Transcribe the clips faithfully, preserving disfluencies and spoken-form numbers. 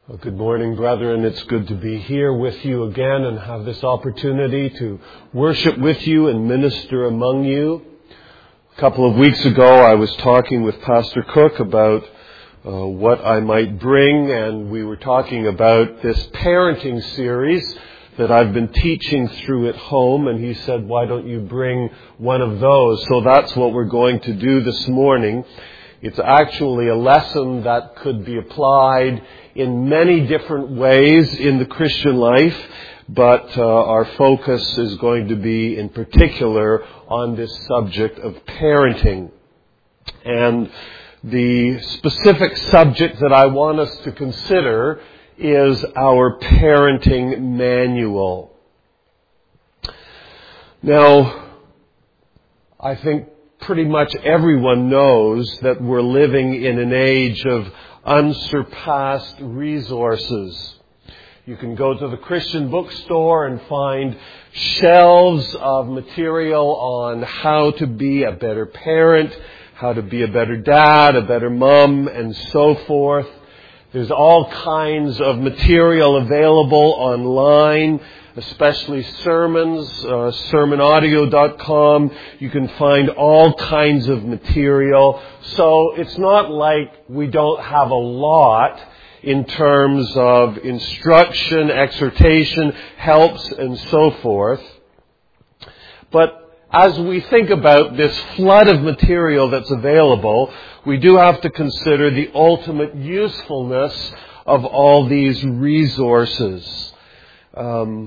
Well, good morning, brethren. It's good to be here with you again and have this opportunity to worship with you and minister among you. A couple of weeks ago, I was talking with Pastor Cook about uh, what I might bring, and we were talking about this parenting series that I've been teaching through at home, and he said, why don't you bring one of those? So that's what we're going to do this morning. It's actually a lesson that could be applied in many different ways in the Christian life, but uh, our focus is going to be in particular on this subject of parenting. And the specific subject that I want us to consider is our parenting manual. Now, I think pretty much everyone knows that we're living in an age of unsurpassed resources. You can go to the Christian bookstore and find shelves of material on how to be a better parent, how to be a better dad, a better mom, and so forth. There's all kinds of material available online, especially sermons, uh, sermon audio dot com. You can find all kinds of material. So it's not like we don't have a lot in terms of instruction, exhortation, helps, and so forth. But as we think about this flood of material that's available, we do have to consider the ultimate usefulness of all these resources. Um,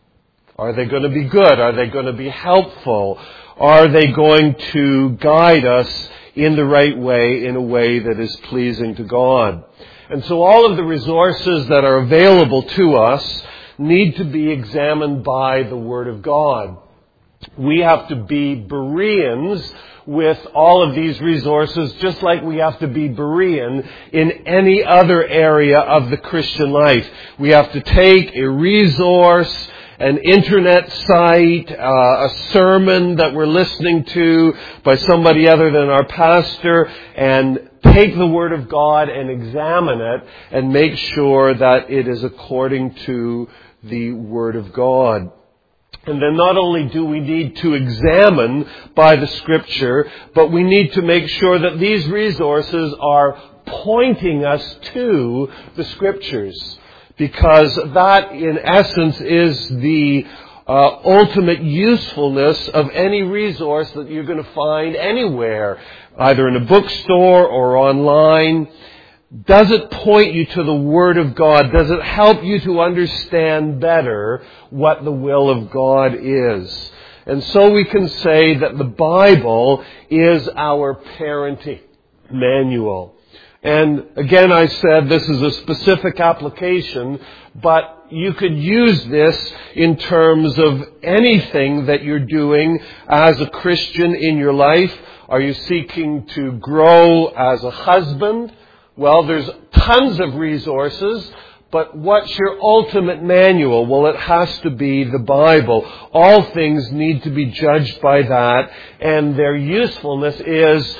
are they going to be good? Are they going to be helpful? Are they going to guide us in the right way, in a way that is pleasing to God? And so all of the resources that are available to us need to be examined by the Word of God. We have to be Bereans with all of these resources, just like we have to be Berean in any other area of the Christian life. We have to take a resource, an internet site, uh, a sermon that we're listening to by somebody other than our pastor, and take the Word of God and examine it and make sure that it is according to the Word of God. And then not only do we need to examine by the Scripture, but we need to make sure that these resources are pointing us to the Scriptures. Because that, in essence, is the uh, ultimate usefulness of any resource that you're going to find anywhere, either in a bookstore or online. Does it point you to the Word of God? Does it help you to understand better what the will of God is? And so we can say that the Bible is our parenting manual. And again, I said this is a specific application, but you could use this in terms of anything that you're doing as a Christian in your life. Are you seeking to grow as a husband? Well, there's tons of resources, but what's your ultimate manual? Well, it has to be the Bible. All things need to be judged by that, and their usefulness is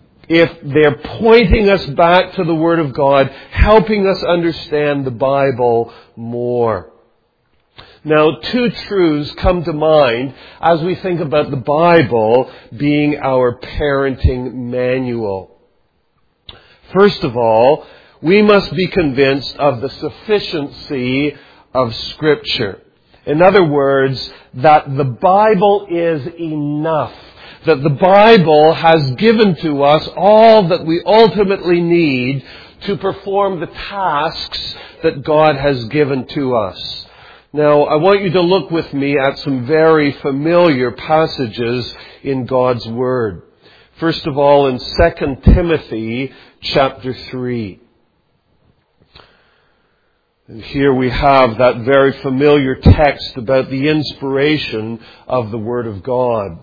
if they're pointing us back to the Word of God, helping us understand the Bible more. Now, two truths come to mind as we think about the Bible being our parenting manual. First of all, we must be convinced of the sufficiency of Scripture. In other words, that the Bible is enough. That the Bible has given to us all that we ultimately need to perform the tasks that God has given to us. Now, I want you to look with me at some very familiar passages in God's Word. First of all, in Second Timothy chapter three. And here we have that very familiar text about the inspiration of the Word of God.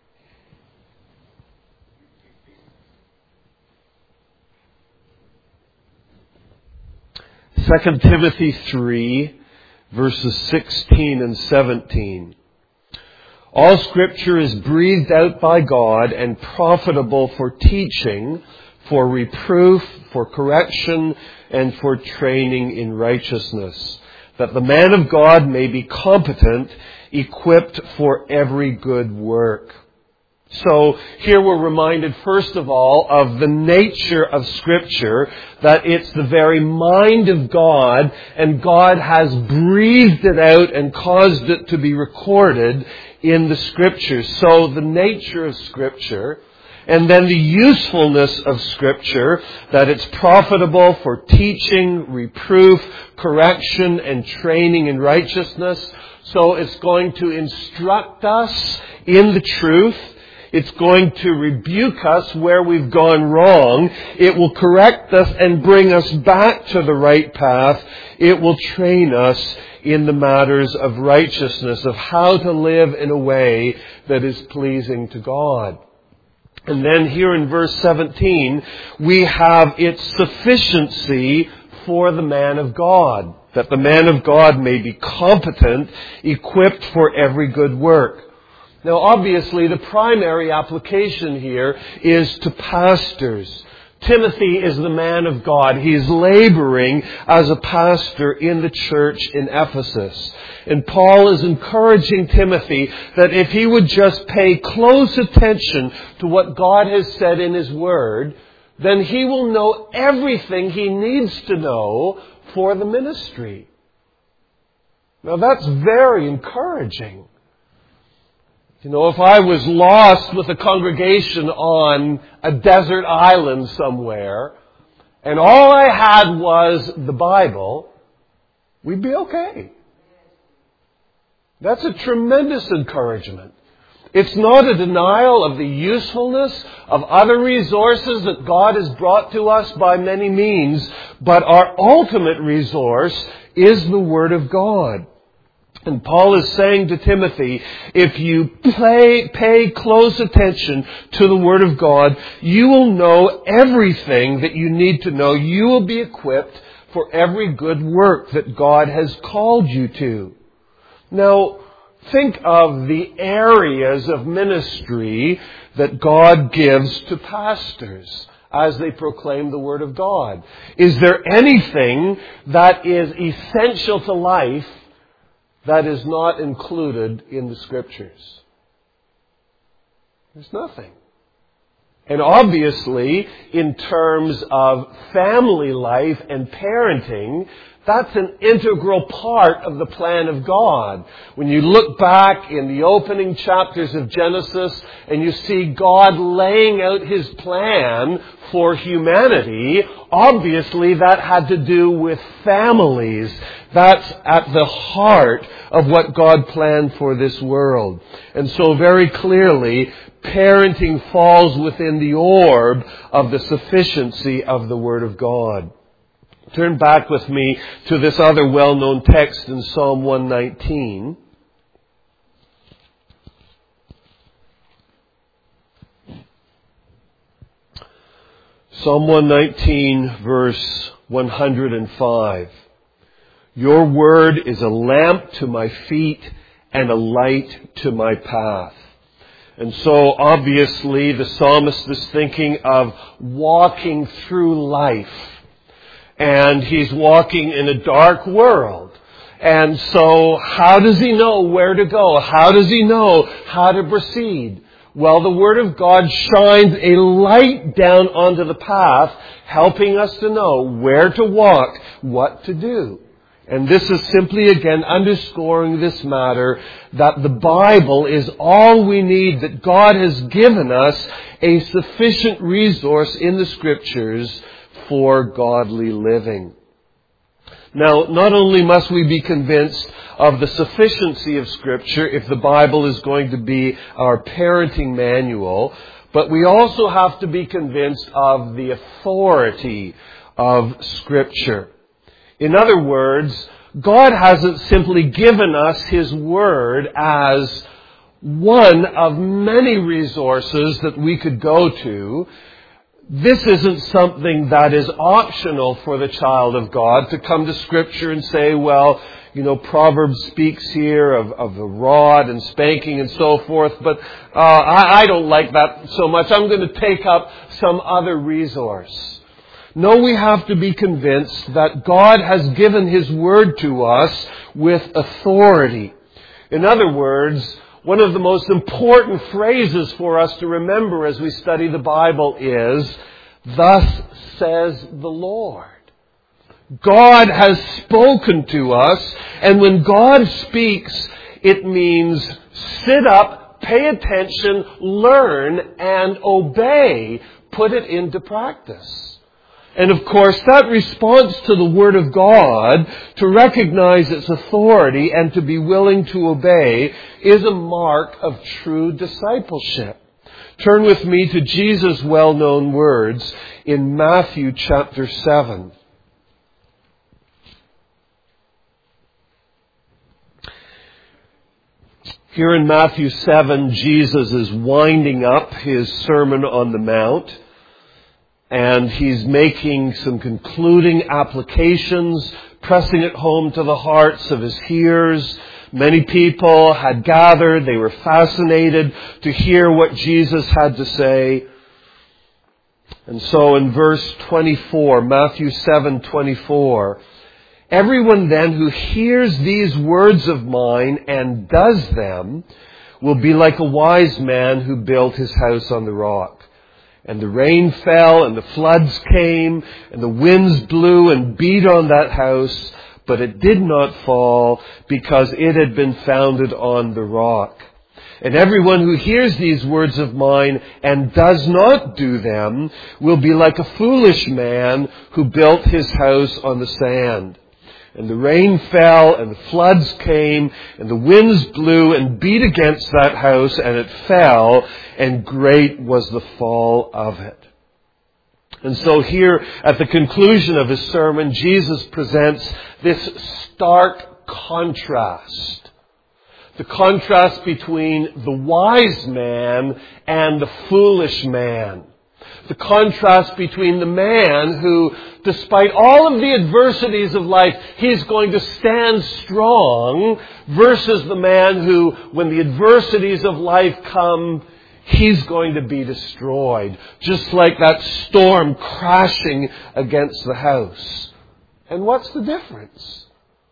Second Timothy three, verses sixteen and seventeen. All Scripture is breathed out by God and profitable for teaching, for reproof, for correction, and for training in righteousness, that the man of God may be competent, equipped for every good work. So here we're reminded, first of all, of the nature of Scripture, that it's the very mind of God, and God has breathed it out and caused it to be recorded in the Scriptures. So the nature of Scripture, and then the usefulness of Scripture, that it's profitable for teaching, reproof, correction, and training in righteousness. So it's going to instruct us in the truth. It's going to rebuke us where we've gone wrong. It will correct us and bring us back to the right path. It will train us in the matters of righteousness, of how to live in a way that is pleasing to God. And then here in verse seventeen, we have its sufficiency for the man of God, that the man of God may be competent, equipped for every good work. Now, obviously, the primary application here is to pastors. Timothy is the man of God. He's laboring as a pastor in the church in Ephesus. And Paul is encouraging Timothy that if he would just pay close attention to what God has said in His Word, then he will know everything he needs to know for the ministry. Now, that's very encouraging. You know, if I was lost with a congregation on a desert island somewhere, and all I had was the Bible, we'd be okay. That's a tremendous encouragement. It's not a denial of the usefulness of other resources that God has brought to us by many means, but our ultimate resource is the Word of God. And Paul is saying to Timothy, if you pay, pay close attention to the Word of God, you will know everything that you need to know. You will be equipped for every good work that God has called you to. Now, think of the areas of ministry that God gives to pastors as they proclaim the Word of God. Is there anything that is essential to life that is not included in the Scriptures? There's nothing. And obviously, in terms of family life and parenting, that's an integral part of the plan of God. When you look back in the opening chapters of Genesis and you see God laying out His plan for humanity, obviously that had to do with families. That's at the heart of what God planned for this world. And so very clearly, parenting falls within the orb of the sufficiency of the Word of God. Turn back with me to this other well-known text in Psalm one nineteen. Psalm one nineteen, verse one hundred five. Your word is a lamp to my feet and a light to my path. And so obviously the psalmist is thinking of walking through life. And he's walking in a dark world. And so how does he know where to go? How does he know how to proceed? Well, the Word of God shines a light down onto the path, helping us to know where to walk, what to do. And this is simply again underscoring this matter that the Bible is all we need, that God has given us a sufficient resource in the Scriptures for godly living. Now, not only must we be convinced of the sufficiency of Scripture if the Bible is going to be our parenting manual, but we also have to be convinced of the authority of Scripture. In other words, God hasn't simply given us His Word as one of many resources that we could go to. This isn't something that is optional for the child of God to come to Scripture and say, well, you know, Proverbs speaks here of, of the rod and spanking and so forth, but uh, I, I don't like that so much. I'm going to take up some other resource. No, we have to be convinced that God has given His Word to us with authority. In other words, one of the most important phrases for us to remember as we study the Bible is, "Thus says the Lord." God has spoken to us, and when God speaks, it means sit up, pay attention, learn, and obey. Put it into practice. And of course, that response to the Word of God, to recognize its authority and to be willing to obey, is a mark of true discipleship. Turn with me to Jesus' well-known words in Matthew chapter seven. Here in Matthew seven, Jesus is winding up His Sermon on the Mount. And He's making some concluding applications, pressing it home to the hearts of His hearers. Many people had gathered. They were fascinated to hear what Jesus had to say. And so in verse twenty-four, Matthew seven twenty-four, "Everyone then who hears these words of mine and does them will be like a wise man who built his house on the rock. And the rain fell, and the floods came, and the winds blew and beat on that house, but it did not fall, because it had been founded on the rock. And everyone who hears these words of mine and does not do them will be like a foolish man who built his house on the sand. And the rain fell, and the floods came, and the winds blew and beat against that house, and it fell, and great was the fall of it." And so here, at the conclusion of His sermon, Jesus presents this stark contrast. The contrast between the wise man and the foolish man. The contrast between the man who, despite all of the adversities of life, he's going to stand strong, versus the man who, when the adversities of life come, he's going to be destroyed. Just like that storm crashing against the house. And what's the difference?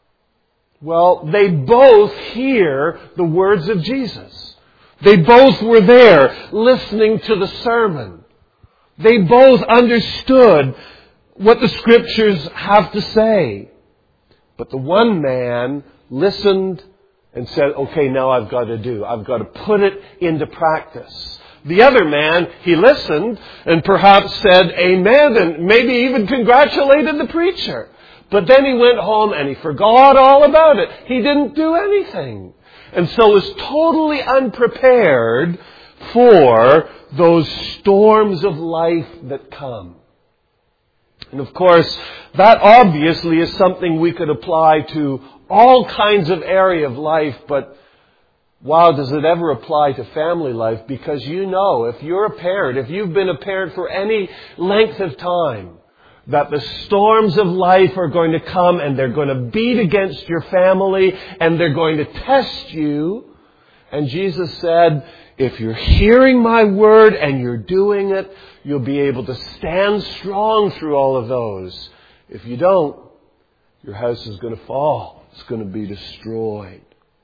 Well, they both hear the words of Jesus. They both were there listening to the sermon. They both understood what the Scriptures have to say. But the one man listened and said, okay, now I've got to do. I've got to put it into practice. The other man, he listened and perhaps said amen and maybe even congratulated the preacher. But then he went home and he forgot all about it. He didn't do anything. And so was totally unprepared for those storms of life that come. And of course, that obviously is something we could apply to all kinds of area of life, but wow, does it ever apply to family life? Because you know, if you're a parent, if you've been a parent for any length of time, that the storms of life are going to come and they're going to beat against your family and they're going to test you. And Jesus said, if you're hearing my word and you're doing it, you'll be able to stand strong through all of those. If you don't, your house is going to fall. It's going to be destroyed.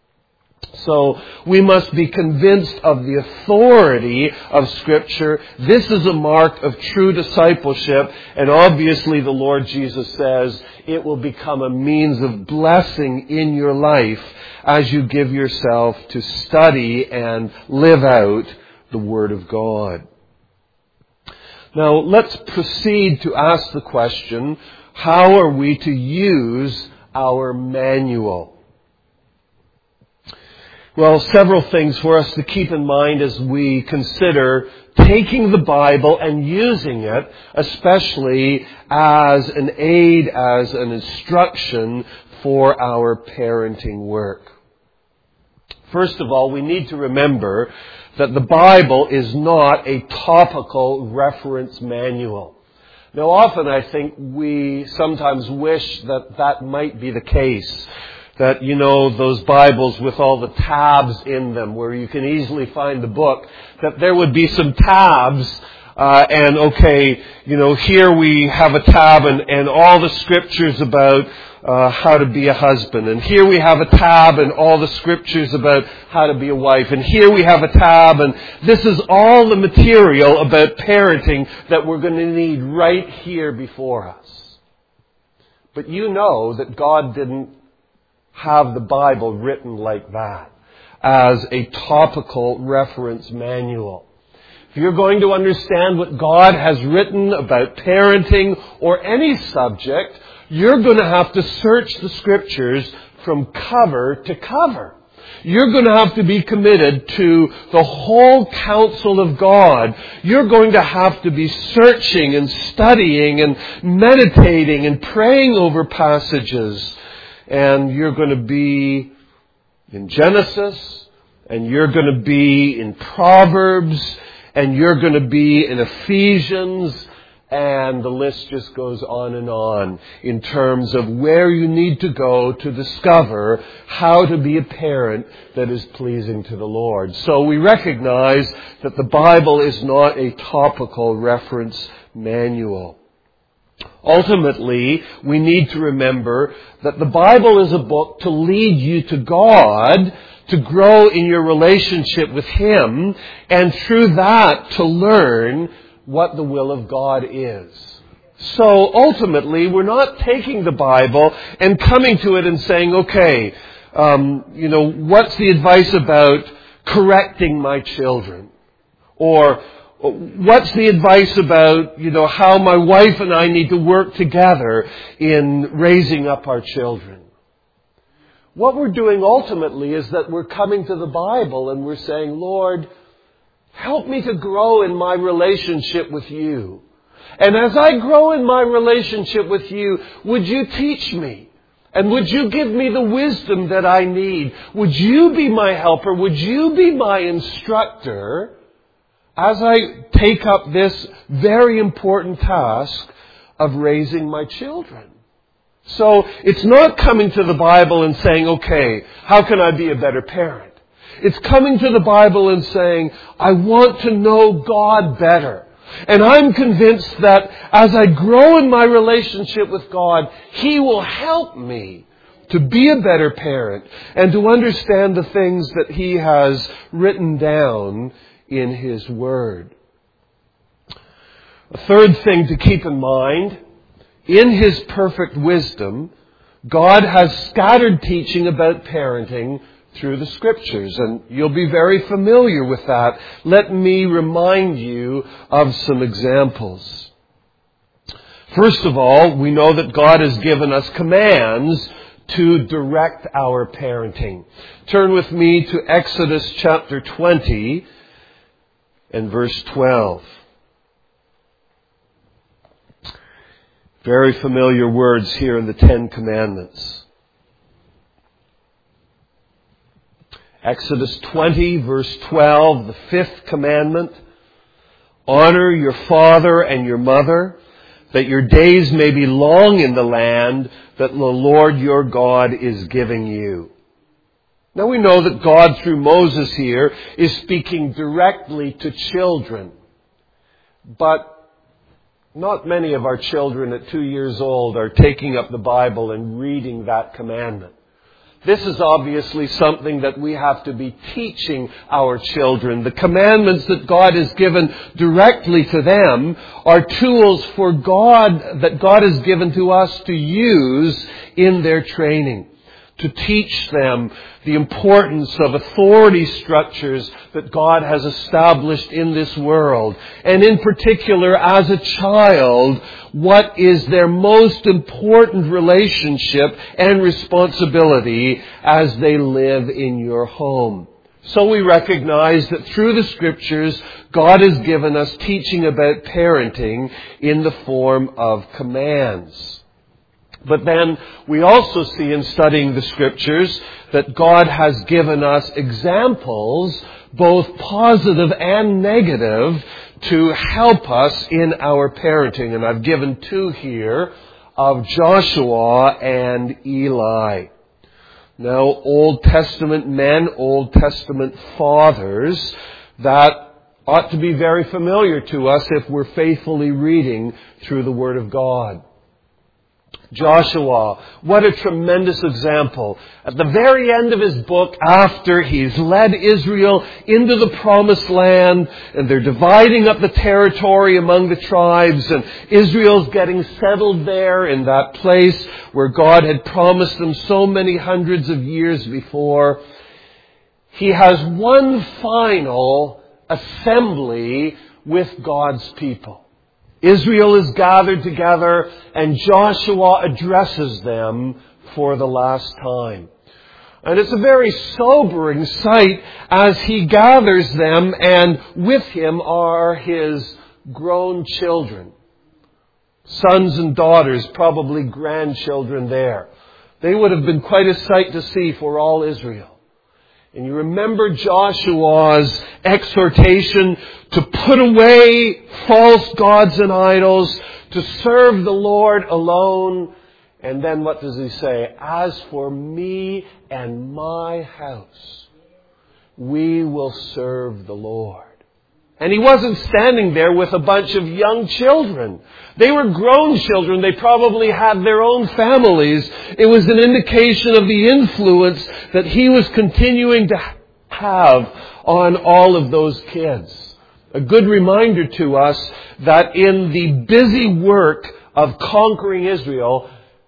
So we must be convinced of the authority of Scripture. This is a mark of true discipleship. And obviously the Lord Jesus says it will become a means of blessing in your life as you give yourself to study and live out the Word of God. Now let's proceed to ask the question, how are we to use our manual? Well, several things for us to keep in mind as we consider taking the Bible and using it, especially as an aid, as an instruction for our parenting work. First of all, we need to remember that the Bible is not a topical reference manual. Now, often I think we sometimes wish that that might be the case. That, you know, those Bibles with all the tabs in them where you can easily find the book, that there would be some tabs uh, and, okay, you know, here we have a tab and, and all the scriptures about uh, how to be a husband. And here we have a tab and all the scriptures about how to be a wife. And here we have a tab and this is all the material about parenting that we're going to need right here before us. But you know that God didn't have the Bible written like that as a topical reference manual. If you're going to understand what God has written about parenting or any subject, you're going to have to search the Scriptures from cover to cover. You're going to have to be committed to the whole counsel of God. You're going to have to be searching and studying and meditating and praying over passages. And you're going to be in Genesis, and you're going to be in Proverbs, and you're going to be in Ephesians, and the list just goes on and on in terms of where you need to go to discover how to be a parent that is pleasing to the Lord. So we recognize that the Bible is not a topical reference manual. Ultimately, we need to remember that the Bible is a book to lead you to God, to grow in your relationship with Him, and through that to learn what the will of God is. So ultimately, we're not taking the Bible and coming to it and saying, okay, um, you know, what's the advice about correcting my children? Or what's the advice about, you know, how my wife and I need to work together in raising up our children? What we're doing ultimately is that we're coming to the Bible and we're saying, Lord, help me to grow in my relationship with you. And as I grow in my relationship with you, would you teach me? And would you give me the wisdom that I need? Would you be my helper? Would you be my instructor as I take up this very important task of raising my children? So it's not coming to the Bible and saying, okay, how can I be a better parent? It's coming to the Bible and saying, I want to know God better. And I'm convinced that as I grow in my relationship with God, He will help me to be a better parent and to understand the things that He has written down in His Word. A third thing to keep in mind, in His perfect wisdom, God has scattered teaching about parenting through the Scriptures, and you'll be very familiar with that. Let me remind you of some examples. First of all, we know that God has given us commands to direct our parenting. Turn with me to Exodus chapter twenty and verse twelve. Very familiar words here in the Ten Commandments. Exodus twenty, verse twelve, the fifth commandment. Honor your father and your mother, that your days may be long in the land that the Lord your God is giving you. Now we know that God, through Moses here, is speaking directly to children. But not many of our children at two years old are taking up the Bible and reading that commandment. This is obviously something that we have to be teaching our children. The commandments that God has given directly to them are tools for God, that God has given to us to use in their training. To teach them the importance of authority structures that God has established in this world. And in particular, as a child, what is their most important relationship and responsibility as they live in your home. So we recognize that through the Scriptures, God has given us teaching about parenting in the form of commands. But then we also see in studying the Scriptures that God has given us examples both positive and negative, to help us in our parenting. And I've given two here of Joshua and Eli. Now, Old Testament men, Old Testament fathers, that ought to be very familiar to us if we're faithfully reading through the Word of God. Joshua, what a tremendous example. At the very end of his book, after he's led Israel into the promised land, and they're dividing up the territory among the tribes, and Israel's getting settled there in that place where God had promised them so many hundreds of years before, he has one final assembly with God's people. Israel is gathered together, and Joshua addresses them for the last time. And it's a very sobering sight as he gathers them, and with him are his grown children. Sons and daughters, probably grandchildren there. They would have been quite a sight to see for all Israel. And you remember Joshua's exhortation to put away false gods and idols, to serve the Lord alone. And then what does he say? As for me and my house, we will serve the Lord. And he wasn't standing there with a bunch of young children. They were grown children. They probably had their own families. It was an indication of the influence that he was continuing to have on all of those kids. A good reminder to us that in the busy work of conquering Israel,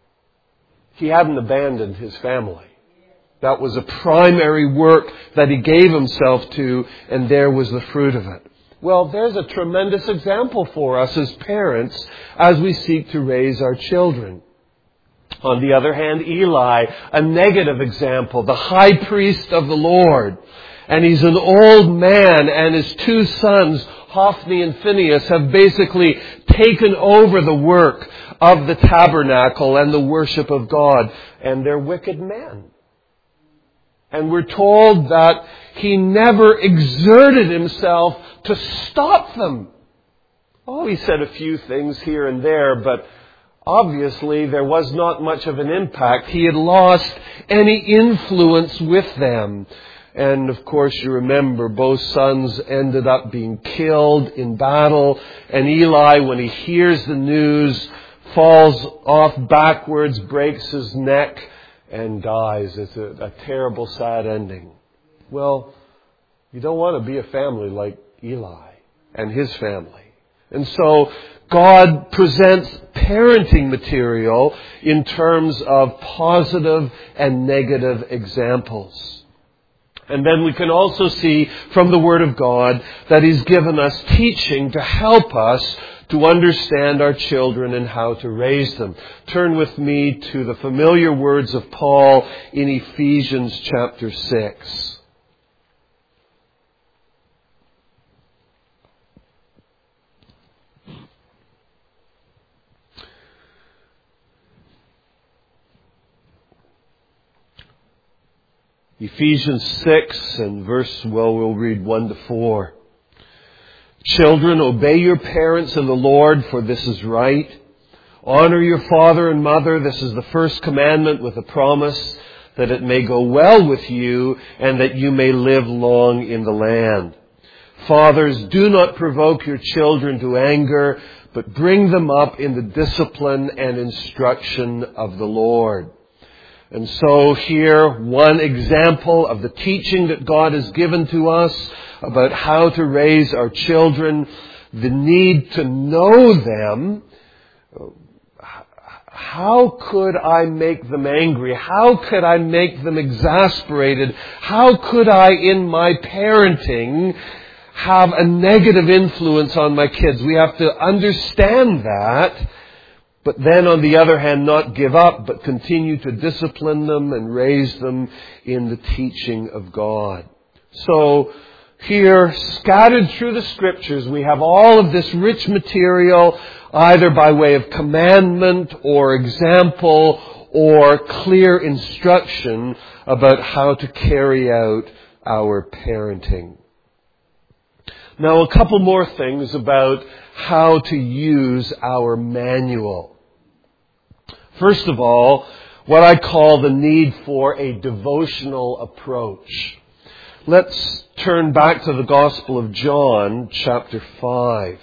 he hadn't abandoned his family. That was a primary work that he gave himself to, and there was the fruit of it. Well, there's a tremendous example for us as parents as we seek to raise our children. On the other hand, Eli, a negative example, the high priest of the Lord. And he's an old man, and his two sons, Hophni and Phinehas, have basically taken over the work of the tabernacle and the worship of God. And they're wicked men. And we're told that he never exerted himself to stop them. Oh, he said a few things here and there, but obviously there was not much of an impact. He had lost any influence with them. And of course, you remember, both sons ended up being killed in battle. And Eli, when he hears the news, falls off backwards, breaks his neck, and dies. It's a, a terrible, sad ending. Well, you don't want to be a family like Eli and his family. And so God presents parenting material in terms of positive and negative examples. And then we can also see from the Word of God that He's given us teaching to help us to understand our children and how to raise them. Turn with me to the familiar words of Paul in Ephesians chapter six. Ephesians six and verse, well, we'll read one to four. Children, obey your parents in the Lord, for this is right. Honor your father and mother. This is the first commandment with a promise that it may go well with you and that you may live long in the land. Fathers, do not provoke your children to anger, but bring them up in the discipline and instruction of the Lord. And so here, one example of the teaching that God has given to us about how to raise our children, the need to know them. How could I make them angry? How could I make them exasperated? How could I, in my parenting, have a negative influence on my kids? We have to understand that. But then, on the other hand, not give up, but continue to discipline them and raise them in the teaching of God. So, here, scattered through the Scriptures, we have all of this rich material, either by way of commandment or example or clear instruction about how to carry out our parenting. Now, a couple more things about how to use our manual. First of all, what I call the need for a devotional approach. Let's turn back to the Gospel of John, chapter five.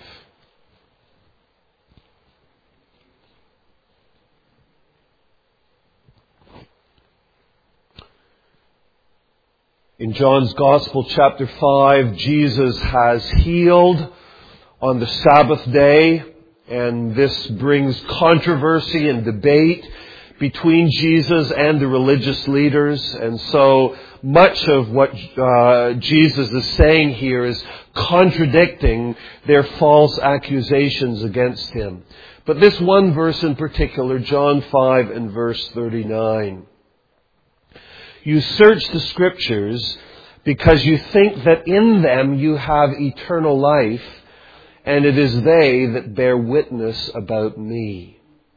In John's Gospel, chapter five, Jesus has healed on the Sabbath day, and this brings controversy and debate between Jesus and the religious leaders. And so much of what uh, Jesus is saying here is contradicting their false accusations against him. But this one verse in particular, John five and verse thirty-nine. You search the Scriptures because you think that in them you have eternal life, and it is they that bear witness about me.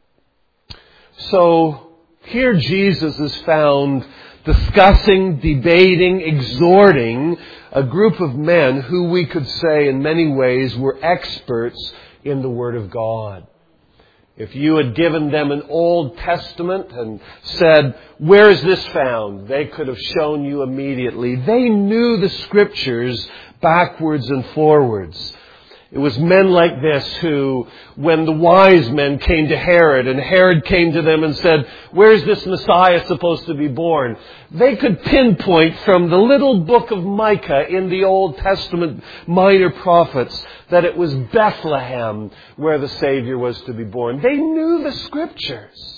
So here Jesus is found discussing, debating, exhorting a group of men who we could say in many ways were experts in the Word of God. If you had given them an Old Testament and said, where is this found? They could have shown you immediately. They knew the Scriptures backwards and forwards. It was men like this who, when the wise men came to Herod, and Herod came to them and said, where's this Messiah supposed to be born? They could pinpoint from the little book of Micah in the Old Testament minor prophets that it was Bethlehem where the Savior was to be born. They knew the Scriptures.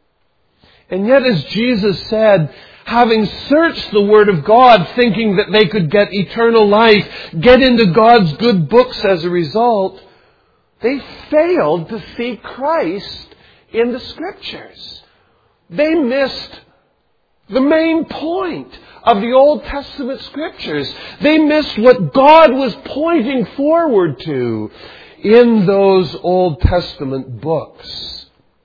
And yet, as Jesus said, having searched the Word of God, thinking that they could get eternal life, get into God's good books as a result, they failed to see Christ in the Scriptures. They missed the main point of the Old Testament Scriptures. They missed what God was pointing forward to in those Old Testament books.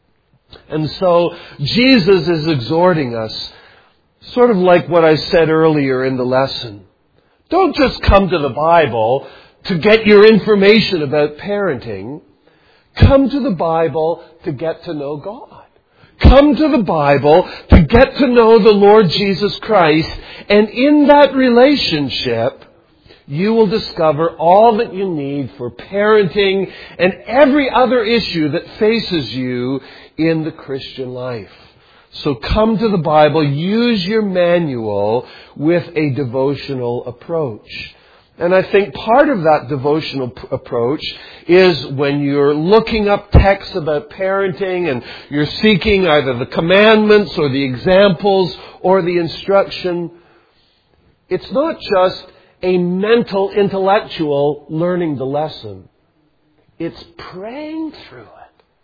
And so Jesus is exhorting us, sort of like what I said earlier in the lesson. Don't just come to the Bible to get your information about parenting. Come to the Bible to get to know God. Come to the Bible to get to know the Lord Jesus Christ. And in that relationship, you will discover all that you need for parenting and every other issue that faces you in the Christian life. So come to the Bible, use your manual with a devotional approach. And I think part of that devotional p- approach is when you're looking up texts about parenting and you're seeking either the commandments or the examples or the instruction, it's not just a mental, intellectual learning the lesson. It's praying through it.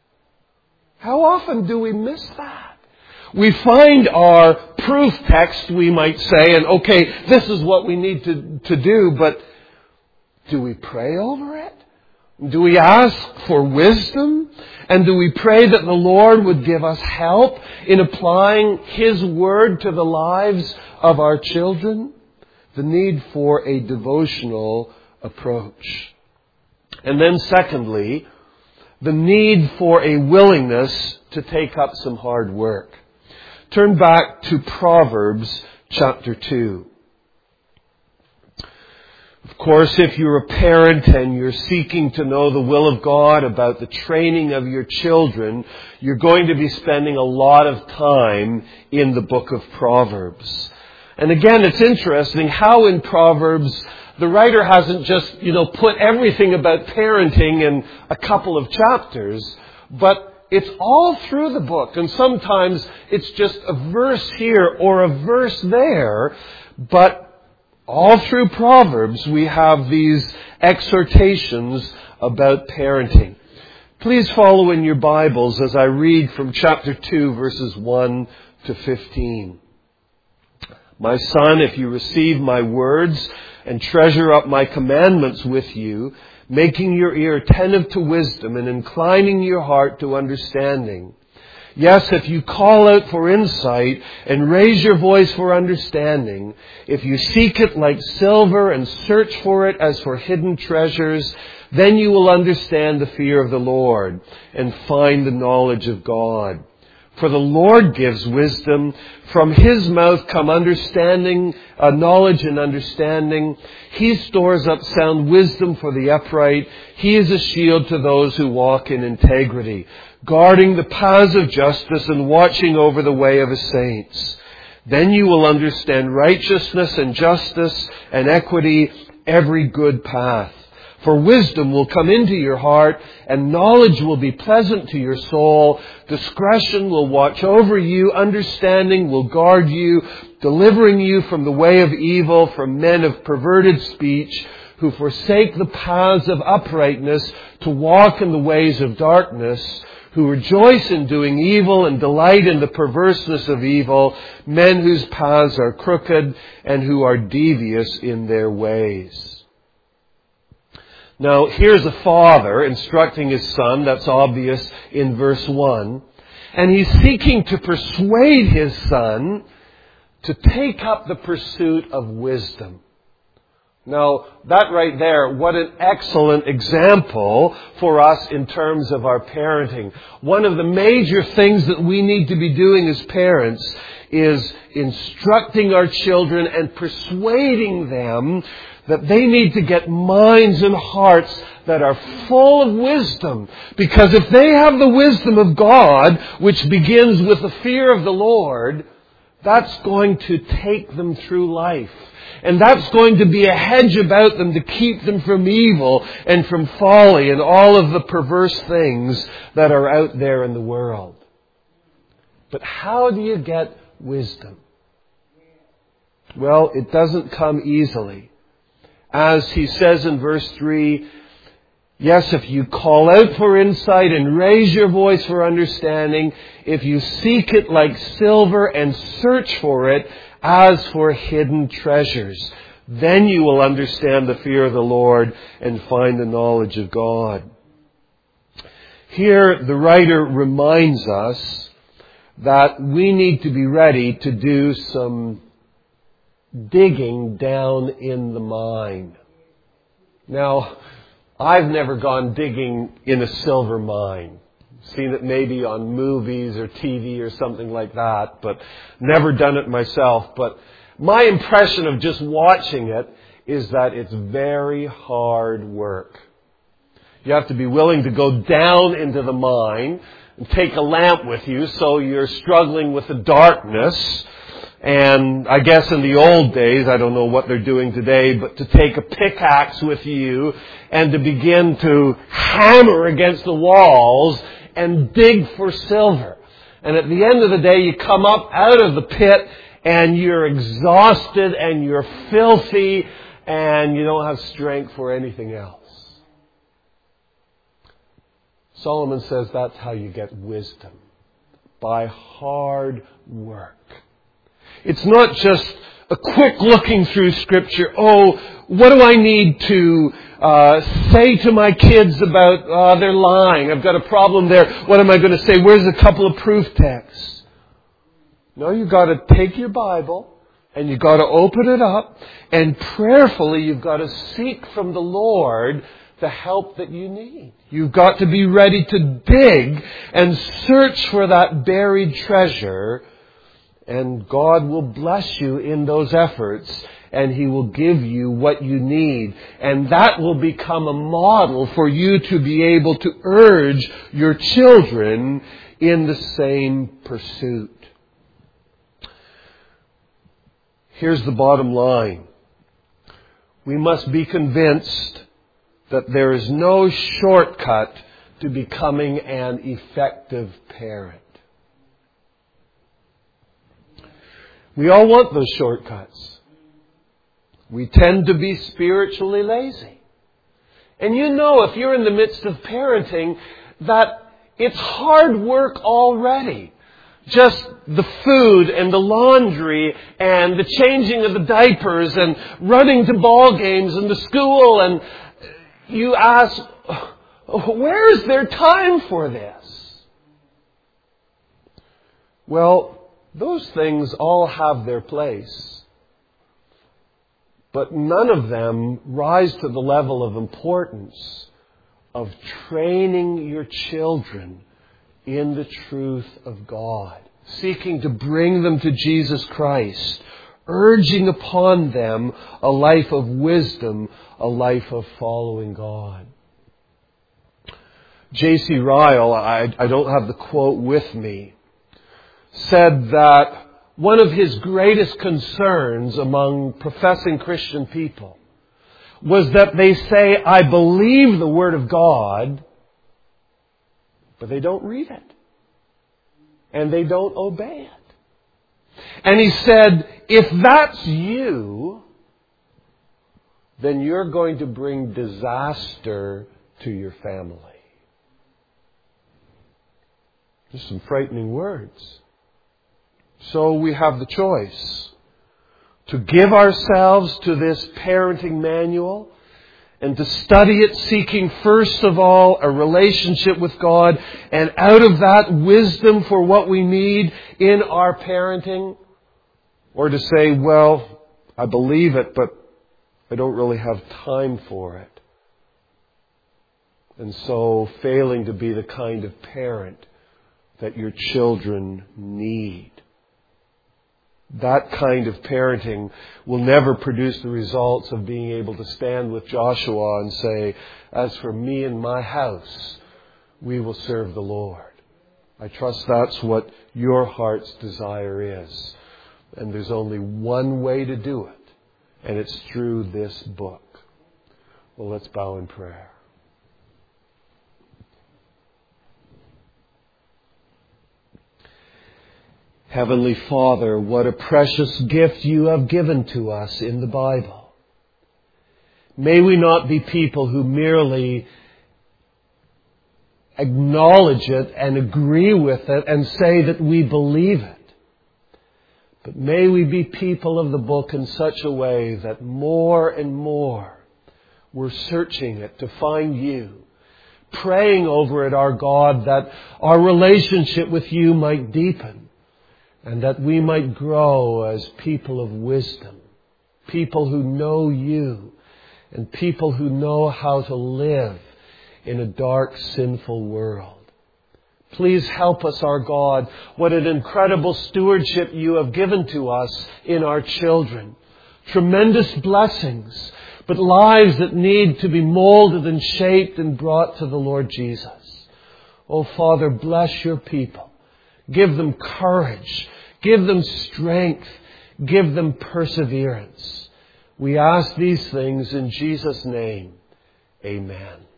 How often do we miss that? We find our proof text, we might say, and okay, this is what we need to, to do, but do we pray over it? Do we ask for wisdom? And do we pray that the Lord would give us help in applying His Word to the lives of our children? The need for a devotional approach. And then secondly, the need for a willingness to take up some hard work. Turn back to Proverbs chapter two. Of course, if you're a parent and you're seeking to know the will of God about the training of your children, you're going to be spending a lot of time in the book of Proverbs. And again, it's interesting how in Proverbs the writer hasn't just, you know, put everything about parenting in a couple of chapters, but it's all through the book. And sometimes it's just a verse here or a verse there, but all through Proverbs we have these exhortations about parenting. Please follow in your Bibles as I read from chapter two, verses one to fifteen. My son, if you receive my words and treasure up my commandments with you, making your ear attentive to wisdom and inclining your heart to understanding, Yes, if you call out for insight and raise your voice for understanding, if you seek it like silver and search for it as for hidden treasures, then you will understand the fear of the Lord and find the knowledge of God. For the Lord gives wisdom. From His mouth come understanding, uh, knowledge and understanding. He stores up sound wisdom for the upright. He is a shield to those who walk in integrity, guarding the paths of justice and watching over the way of His saints. Then you will understand righteousness and justice and equity, every good path. For wisdom will come into your heart, and knowledge will be pleasant to your soul. Discretion will watch over you. Understanding will guard you, delivering you from the way of evil, from men of perverted speech, who forsake the paths of uprightness to walk in the ways of darkness, who rejoice in doing evil and delight in the perverseness of evil, men whose paths are crooked and who are devious in their ways. Now, here's a father instructing his son. That's obvious in verse one. And he's seeking to persuade his son to take up the pursuit of wisdom. Now, that right there, what an excellent example for us in terms of our parenting. One of the major things that we need to be doing as parents is instructing our children and persuading them that they need to get minds and hearts that are full of wisdom. Because if they have the wisdom of God, which begins with the fear of the Lord, that's going to take them through life. And that's going to be a hedge about them to keep them from evil and from folly and all of the perverse things that are out there in the world. But how do you get wisdom? Well, it doesn't come easily. As he says in verse three, yes, if you call out for insight and raise your voice for understanding, if you seek it like silver and search for it as for hidden treasures, then you will understand the fear of the Lord and find the knowledge of God. Here, the writer reminds us that we need to be ready to do some digging down in the mine. Now, I've never gone digging in a silver mine. Seen it maybe on movies or T V or something like that, but never done it myself. But my impression of just watching it is that it's very hard work. You have to be willing to go down into the mine and take a lamp with you, so you're struggling with the darkness. And I guess in the old days, I don't know what they're doing today, but to take a pickaxe with you and to begin to hammer against the walls and dig for silver. And at the end of the day, you come up out of the pit and you're exhausted and you're filthy and you don't have strength for anything else. Solomon says that's how you get wisdom. By hard work. It's not just a quick looking through Scripture. Oh, what do I need to uh, say to my kids about uh, they're lying? I've got a problem there. What am I going to say? Where's a couple of proof texts? No, you've got to take your Bible and you've got to open it up and prayerfully you've got to seek from the Lord the help that you need. You've got to be ready to dig and search for that buried treasure. And God will bless you in those efforts, and He will give you what you need. And that will become a model for you to be able to urge your children in the same pursuit. Here's the bottom line. We must be convinced that there is no shortcut to becoming an effective parent. We all want those shortcuts. We tend to be spiritually lazy. And you know, if you're in the midst of parenting, that it's hard work already. Just the food and the laundry and the changing of the diapers and running to ball games and to school. And you ask, where is there time for this? Well, those things all have their place. But none of them rise to the level of importance of training your children in the truth of God, seeking to bring them to Jesus Christ, urging upon them a life of wisdom, a life of following God. J C Ryle, I, I don't have the quote with me, said that one of his greatest concerns among professing Christian people was that they say, I believe the Word of God, but they don't read it. And they don't obey it. And he said, if that's you, then you're going to bring disaster to your family. Just some frightening words. So we have the choice to give ourselves to this parenting manual and to study it, seeking first of all a relationship with God, and out of that wisdom for what we need in our parenting, or to say, well, I believe it, but I don't really have time for it. And so failing to be the kind of parent that your children need. That kind of parenting will never produce the results of being able to stand with Joshua and say, as for me and my house, we will serve the Lord. I trust that's what your heart's desire is. And there's only one way to do it, and it's through this book. Well, let's bow in prayer. Heavenly Father, what a precious gift you have given to us in the Bible. May we not be people who merely acknowledge it and agree with it and say that we believe it. But may we be people of the book in such a way that more and more we're searching it to find you, praying over it, our God, that our relationship with you might deepen. And that we might grow as people of wisdom, people who know you, and people who know how to live in a dark, sinful world. Please help us, our God. What an incredible stewardship you have given to us in our children. Tremendous blessings, but lives that need to be molded and shaped and brought to the Lord Jesus. Oh, Father, bless your people. Give them courage. Give them strength. Give them perseverance. We ask these things in Jesus' name. Amen.